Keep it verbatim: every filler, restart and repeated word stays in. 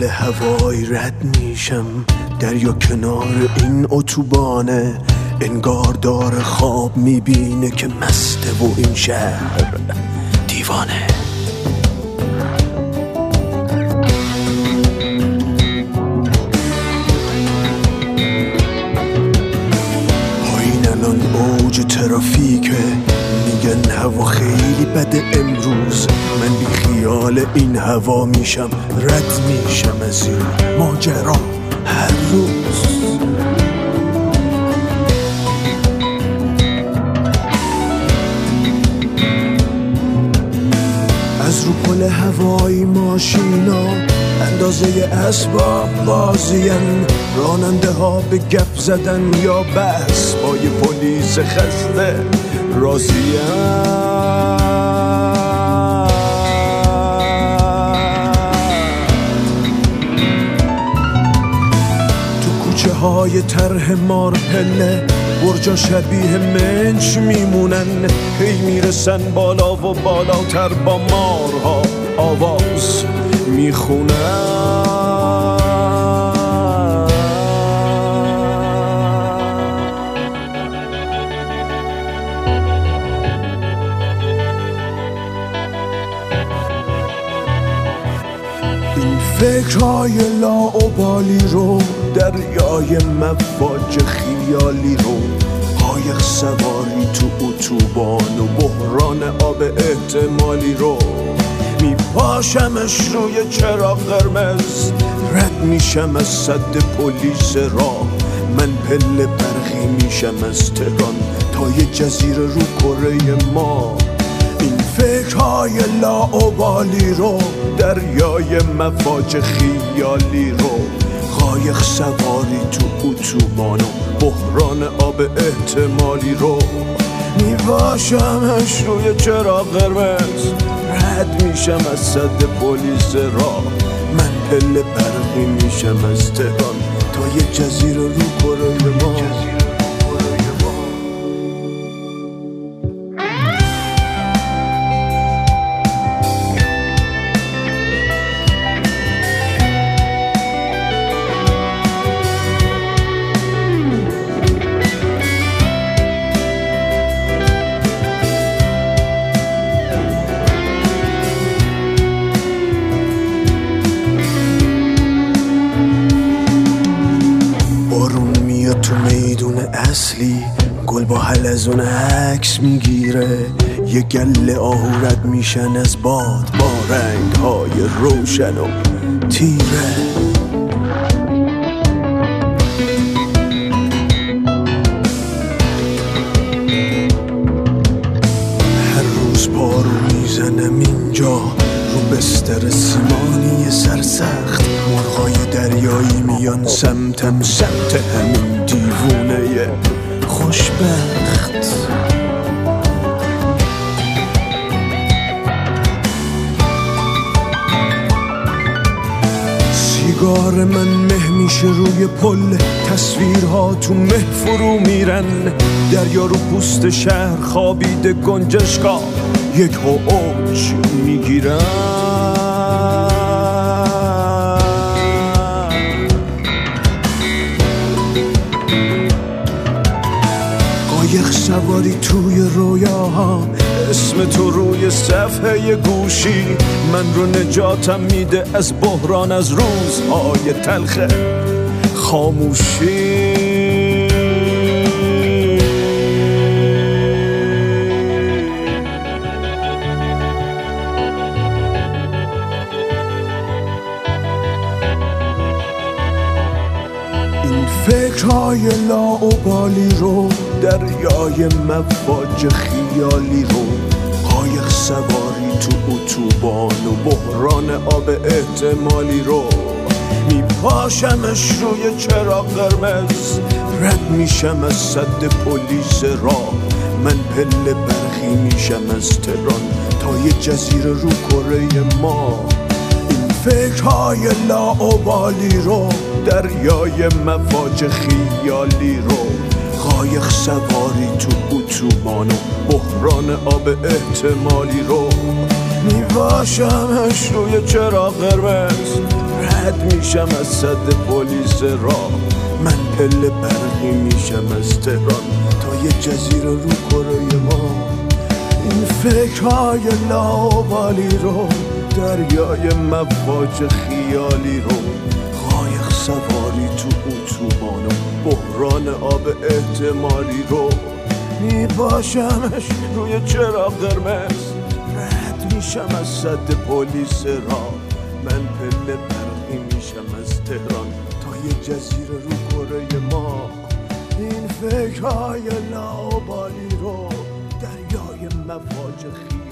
قل هوایی رد میشم، دریا کنار این اتوبانه، انگار داره خواب میبینه که مسته و این شهر دیوانه. پایین الان اوج ترافیکه، میگن هوا خیلی بده امروز، من بی خیال این هوا میشم، رد میشم از این ماجرا هر روز. از رو پل هوایی ماشینا اندازه اسباب بازین، راننده ها به گپ زدن یا بس با یه پلیس خسته راضیم. تو کوچه های طرح مارپله برجا شبیه منچ میمونن، هی میرسن بالا و بالاتر با مارها آواز میخونن. این فکرهای لاابالی رو، دریای مواج خیالی رو، قایق سواری تو اتوبان و بحران آب احتمالی رو، میپاشمش روی چراغ قرمز، رد میشم از سد پلیس راه، من پله برقی میشم از تهران تا یه جزیره رو کره ما. این فکرهای لاابالی رو، دریای مواج خیالی رو، قایق سواری تو اتوبان و بحران آب احتمالی رو، میباشمش روی چراغ قرمز، رد میشم از سد پلیس راه، من پله برقی میشم از تهران تا یه جزیره رو کره ما. تو میدون اصلی گل با حلزون عکس میگیره، یه گله آهو رد میشن از باد با رنگ‌های روشن و تیره. هر روز پارو میزنم اینجا رو بستر سیمانی سرسخت، مرغای دریایی میان سمتم، سمت همین دیوونه خوشبخت. سیگار من مه میشه روی پل، تصویرها تو مه فرو میرن، دریا رو پوست شهر خوابیده گنجشکا یک هو اوج میگیرن. قایق سواری توی رویاها، اسم تو روی صفحه گوشی، من رو نجاتم میده از بحران، از روزهای تلخ خاموشی. این فکرهای لاابالی رو، دریای مواج خیالی رو، قایق سواری تو اتوبان و بحران آب احتمالی رو، میپاشمش روی چراغ قرمز، رد میشم از سد پلیس راه، من پله برقی میشم از تهران تا یه جزیره رو کره ما. این فکرهای لاابالی رو، دریای مواج خیالی رو، قایق سواری تو اتوبان و بحران آب احتمالی رو، میباشمش روی چراغ قرمز، رد میشم از صد پلیس راه. من پله برقی میشم از تهران تا یه جزیره رو کره ما. این فکرهای لاوالی رو، دریای مواج خیالی رو، قایق سواری تو اتوبان و بحران آب احتمالی رو میباشمش روی چراغ قرمز. رد میشم از صد پلیس راه. من پله برقی میشم از تهران تا یه جزیره رو کره ما. این فکرهای لاابالی رو، دریای مواج خیالی